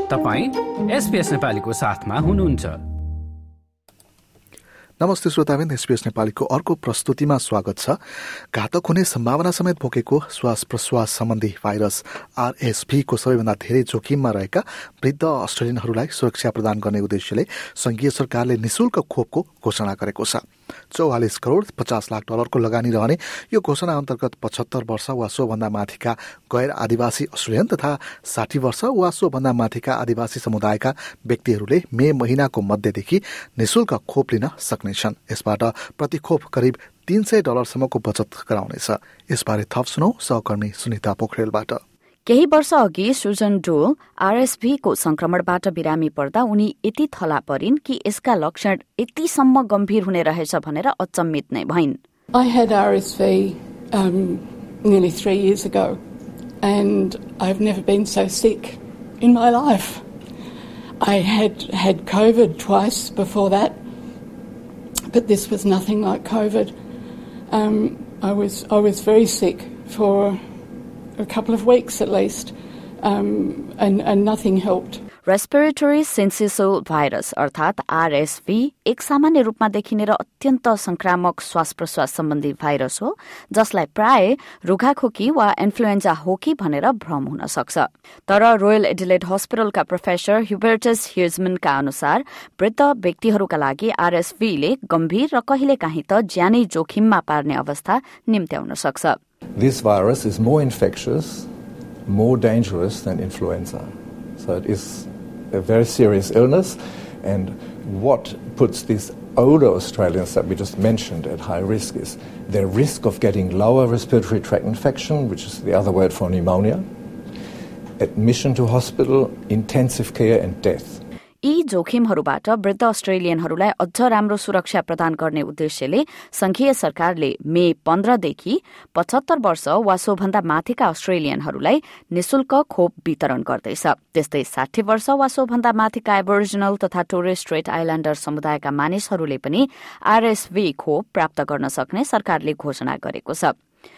तपाईं SBS नेपालीको साथमा हुनुहुन्छ। नमस्ते श्रोताबिन, SBS नेपालीको अर्को प्रस्तुतिमा स्वागत छ। घातक हुने सम्भावना समेत बोकेको श्वास प्रश्वास सम्बन्धी भाइरस RSV को सबैभन्दा धेरै जोखिममा रहेका वृद्ध अस्ट्रेलियनहरूलाई सुरक्षा प्रदान गर्ने उद्देश्यले संघीय सरकारले निशुल्क खोपको घोषणा गरेको छ। 44 करोड 50 लाख डलरको लगानी रहने यो घोषणा अन्तर्गत 75 वर्ष वा सोभन्दा माथिका गैर आदिवासी अस्ट्रेलियन तथा 60 वर्ष वा सोभन्दा माथिका आदिवासी समुदायका व्यक्तिहरूले मे महिनाको मध्यदेखि निशुल्क खोप लिन सक्नेछन्। यसबाट प्रति खोप करिब $300 सम्मको बचत गराउनेछ। यसबारे थप सुनौ सहकर्मी सुनिता पोखरेलबाट। केही वर्ष अघि सुजन डोल RSV को संक्रमणबाट बिरामी पर्दा उनी यति थला परिन् कि यसका लक्षण यतिसम्म गम्भीर हुने रहेछ भनेर अचम्मित नै भइन्। I had RSV nearly 3 years ago and I've never been so sick in my life. I had COVID twice before that, but this was nothing like COVID. I was very sick for a couple of weeks at least, and nothing helped. Respiratory syncytial virus अर्थात RSV एक सामान्य रूपमा देखिने र अत्यन्त संक्रामक श्वास प्रश्वास सम्बन्धी भाइरस हो, जसलाई प्राय रुघाखोकी वा इन्फ्लुएन्जा हो कि भनेर भ्रम हुन सक्छ। तर रोयल एडिलेड हस्पिटलका प्रोफेसर ह्युबर्टस ह्युजमनका अनुसार वृद्ध व्यक्तिहरूका लागि RSV ले गम्भीर र कहिलेकाहीँ त ज्यानै जोखिममा पार्ने अवस्था निम्त्याउन सक्छ। This virus is more infectious, more dangerous than influenza. So it is a very serious illness, and what puts these older Australians that we just mentioned at high risk is their risk of getting lower respiratory tract infection, which is the other word for pneumonia, admission to hospital, intensive care and death. यी जोखिमहरूबाट वृद्ध अस्ट्रेलियनहरूलाई अझ राम्रो सुरक्षा प्रदान गर्ने उद्देश्यले संघीय सरकारले मे 15 देखि 75 वर्ष वा सोभन्दा माथिका अस्ट्रेलियनहरूलाई निशुल्क खोप वितरण गर्दैछ। त्यस्तै 60 वर्ष वा सोभन्दा माथिका एबोरिजिनल तथा टोरेस स्ट्रेट आइल्याण्डर समुदायका मानिसहरूले पनि RSV खोप प्राप्त गर्न सक्ने सरकारले घोषणा गरेको छ।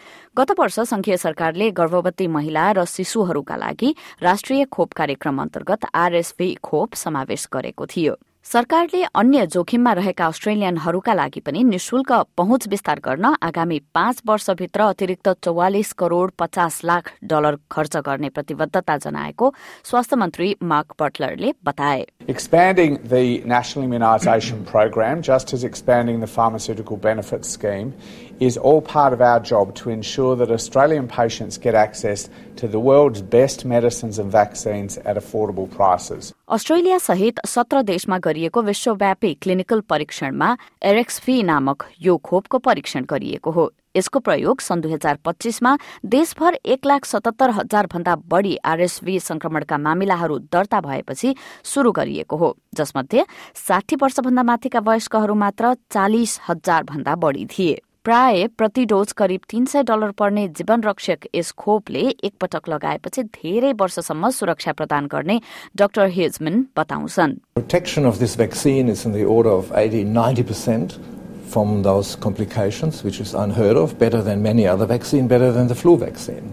गत वर्ष संघीय सरकारले गर्भवती महिला र शिशुहरूका लागि राष्ट्रिय खोप कार्यक्रम अन्तर्गत RSV खोप समावेश गरेको थियो। सरकारले अन्य जोखिममा रहेका अस्ट्रेलियनहरूका लागि पनि निशुल्क पहुँच विस्तार गर्न आगामी 5 वर्षभित्र अतिरिक्त 44 करोड 50 लाख डलर खर्च गर्ने प्रतिबद्धता जनाएको स्वास्थ्य मन्त्री मार्क बटलरले बताए। Expanding the National Immunisation Program, just as expanding the Pharmaceutical Benefits Scheme, is all part of our job to ensure that Australian patients get access to the world's best medicines and vaccines at affordable prices. Australia सहित 17 देशमा गरिएको विश्वव्यापी clinical परीक्षणमा एरेक्सभी नामक यो खोपको परीक्षण गरिएको हो। यसको प्रयोग सन् 2025 मा देशभर 1,77,000 भन्दा बढ़ी RSV संक्रमणका मामिलाहरू दर्ता भएपछि शुरू गरिएको हो, जसमध्ये 60 वर्षभन्दा माथिका वयस्कहरू मात्र 40,000 भन्दा बढ़ी थिए। प्राय प्रति डोज करिब $300 पर्ने जीवन रक्षक यस खोपले एकपटक लगाएपछि धेरै वर्षसम्म सुरक्षा प्रदान गर्ने डाक्टर ह्युजमन बताउँछन्। Protection of this vaccine is in the order of 80-90% from those complications, which is unheard of, better than many other vaccines, better than the flu vaccine.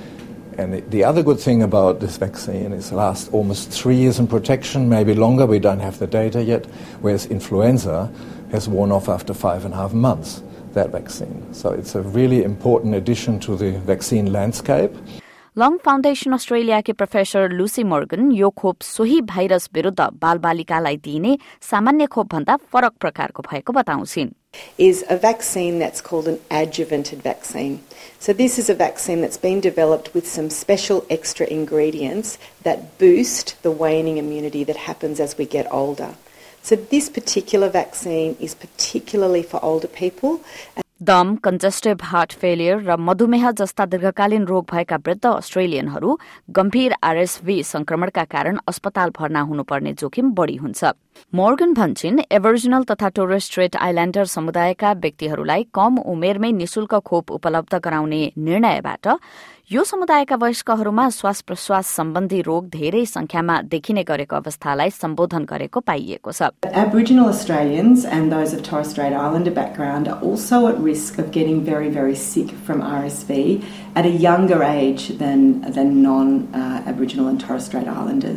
And the other good thing about this vaccine is it lasts almost 3 years in protection, maybe longer, we don't have the data yet, whereas influenza has worn off after 5.5 months. That vaccine. So it's a really important addition to the vaccine landscape. Lung foundation अस्ट्रेलियाकी professor Lucy Morgan यो खोप सोही virus विरुद्ध बालबालिकालाई दिइने सामान्य खोप भन्दा फरक प्रकारको भएको बताउँछिन्। Is a vaccine that's called an adjuvanted vaccine. So this is a vaccine that's been developed with some special extra ingredients that boost the waning immunity that happens as we get older. So this particular vaccine is particularly for older people. दम, कन्जेस्टिभ heart failure र मधुमेह जस्ता दीर्घकालीन रोग भएका वृद्ध अस्ट्रेलियनहरू गम्भीर RSV संक्रमणका कारण अस्पताल भर्ना हुनुपर्ने जोखिम बढ़ी हुन्छ। मोर्गन भन्छन् एबोरिजिनल तथा टोरेस स्ट्रेट आइल्याण्डर समुदायका व्यक्तिहरूलाई कम उमेरमै निशुल्क खोप उपलब्ध गराउने निर्णयबाट यो समुदायका वयस्कहरूमा श्वास प्रश्वास सम्बन्धी रोग धेरै संख्यामा देखिने गरेको अवस्थालाई सम्बोधन गरेको पाइएको छ। Aboriginal Australians and those of Torres Strait Islander background are also at risk of getting very, very sick from RSV at a younger age than non-Aboriginal and Torres Strait Islanders.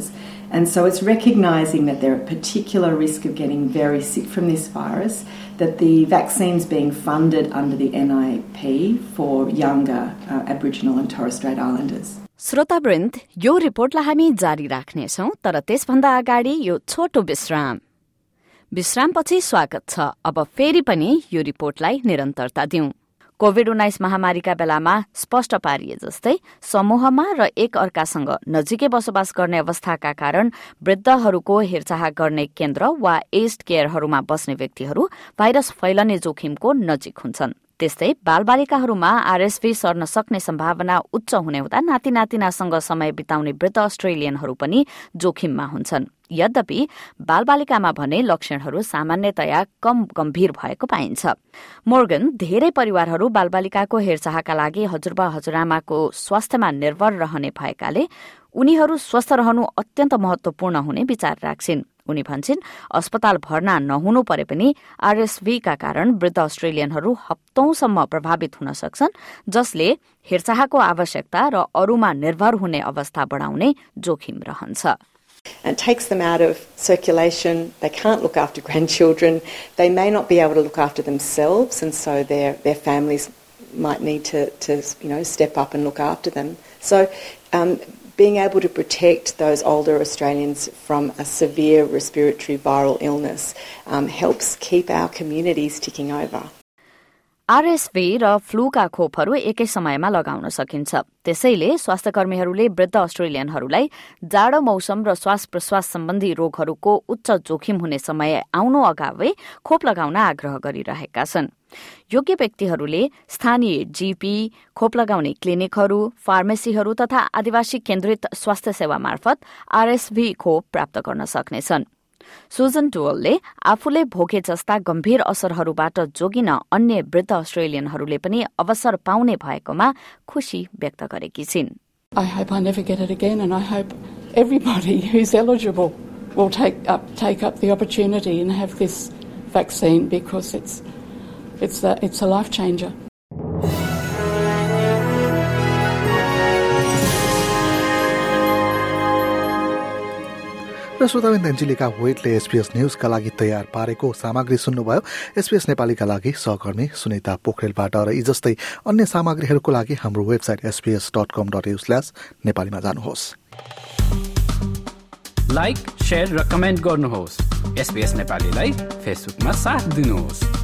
And so it's recognising that they're at particular risk of getting very sick from this virus, that the vaccine's being funded under the NIP for younger Aboriginal and Torres Strait Islanders. श्रोतावृन्द, यो रिपोर्टलाई हामी जारी राख्नेछौं, तर त्यसभन्दा अगाडि यो छोटो विश्राम। विश्रामपछि स्वागत छ। अब फेरि पनि यो रिपोर्टलाई निरन्तरता दिउँ। कोभिड-19 महामारीका बेलामा स्पष्ट पारिए जस्तै समूहमा र एक अर्कासँग नजिकै बसोबास गर्ने अवस्थाका कारण वृद्धहरूको हेरचाह गर्ने केन्द्र वा एज्ड केयरहरूमा बस्ने व्यक्तिहरू भाइरस फैलने जोखिमको नजिक हुन्छन्। त्यस्तै बालबालिकाहरूमा आरएसभी सर्न सक्ने सम्भावना उच्च हुने हुँदा नाति नातिनासँग समय बिताउने वृद्ध अस्ट्रेलियनहरू पनि जोखिममा हुन्छन्। यद्यपि बालबालिकामा भने लक्षणहरू सामान्यतया कम गम्भीर भएको पाइन्छ। मोर्गन, धेरै परिवारहरू बालबालिकाको हेरचाहका लागि हजुरबा हजुरआमाको स्वास्थ्यमा निर्भर रहने भएकाले उनीहरू स्वस्थ रहनु अत्यन्त महत्वपूर्ण हुने विचार राख्छिन्। उनी भन्छन्, अस्पताल भर्ना नहुनु परे पनि आरएसभीका कारण वृद्ध अस्ट्रेलियनहरू हप्तौंसम्म प्रभावित हुन सक्छन्, जसले हेरचाहको आवश्यकता र अरूमा निर्भर हुने अवस्था बढाउने जोखिम रहन्छ। It takes them out of circulation. They can't look after grandchildren. They may not be able to look after themselves, and so their families might need to step up and look after them. So being able to protect those older Australians from a severe respiratory viral illness helps keep our communities ticking over. आरएसभी र फ्लूका खोपहरू एकै समयमा लगाउन सकिन्छ। त्यसैले स्वास्थ्यकर्मीहरूले वृद्ध अस्ट्रेलियनहरूलाई जाडो मौसम र श्वास प्रश्वास सम्बन्धी रोगहरूको उच्च जोखिम हुने समय आउनु अगावै खोप लगाउन आग्रह गरिरहेका छन्। योग्य व्यक्तिहरूले स्थानीय जीपी, खोप लगाउने क्लिनिकहरू, फार्मेसीहरू तथा आदिवासी केन्द्रित स्वास्थ्य सेवा मार्फत आरएसभी खोप प्राप्त गर्न सक्नेछन्। सुजन डुवलले आफूले भोगे जस्ता गम्भीर असरहरूबाट जोगिन अन्य वृद्ध अस्ट्रेलियनहरूले पनि अवसर पाउने भएकोमा खुशी व्यक्त गरेकी छिन्। I hope I never get it again, and I hope everybody who's eligible will take up the opportunity and have this vaccine, because it's a life changer. र श्रोताबिन्द, एन्जेलिका वेटले एसपीएस न्यूजका लागि तयार पारेको सामग्री सुन्नुभयो। एसपीएस नेपालीका लागि सहकर्मी सुनिता पोखरेलबाट। र यी जस्तै अन्य सामग्रीहरूको लागि हाम्रो वेबसाइट sps.com.au/नेपालीमा जानुहोस्। लाइक, शेयर र कमेन्ट गर्नुहोस्। एसपीएस नेपालीलाई फेसबुकमा साथ दिनुहोस्।